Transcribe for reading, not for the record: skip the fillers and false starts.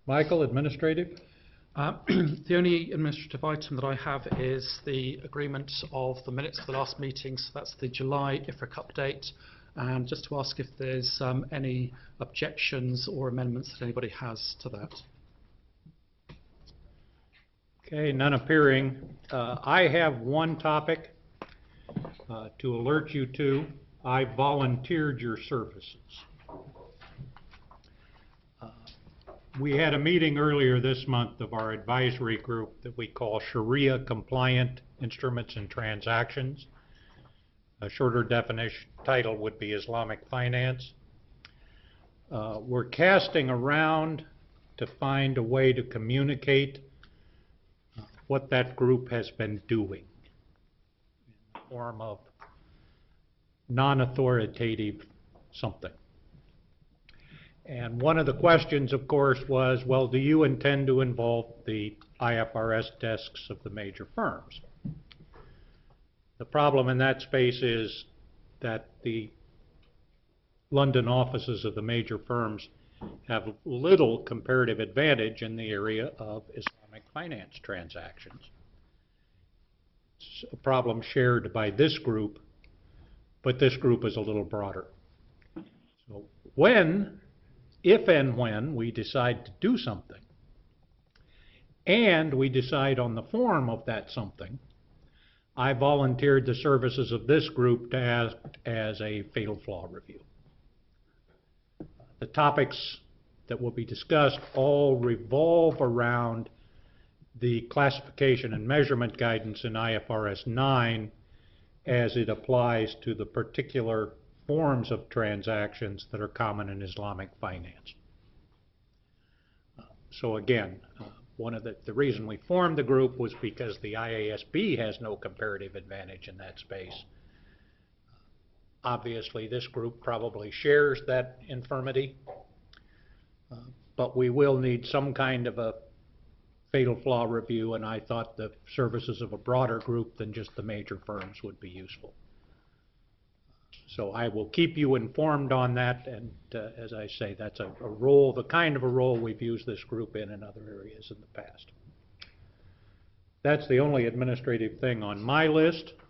Michael, administrative? The only administrative item that I have is the agreement of the minutes of the last meeting, so that's the July IFRIC update, and just to ask if there's any objections or amendments that anybody has to that. Okay, none appearing. I have one topic to alert you to. I volunteered your services. We had a meeting earlier this month of our advisory group that we call Sharia Compliant Instruments and Transactions. A shorter definition title would be Islamic Finance. We're casting around to find a way to communicate what that group has been doing in the form of non-authoritative something. And one of the questions, of course, was, well, do you intend to involve the IFRS desks of the major firms? The problem in that space is that the London offices of the major firms have little comparative advantage in the area of Islamic finance transactions. It's a problem shared by this group, but this group is a little broader. So if and when we decide to do something, and we decide on the form of that something, I volunteered the services of this group to act as a fatal flaw review. The topics that will be discussed all revolve around the classification and measurement guidance in IFRS 9 as it applies to the particular forms of transactions that are common in Islamic finance. So again, one of the reason we formed the group was because the IASB has no comparative advantage in that space. Obviously, this group probably shares that infirmity, but we will need some kind of a fatal flaw review, and I thought the services of a broader group than just the major firms would be useful. So I will keep you informed on that, and as I say, that's a role, the kind of a role we've used this group in other areas in the past. That's the only administrative thing on my list.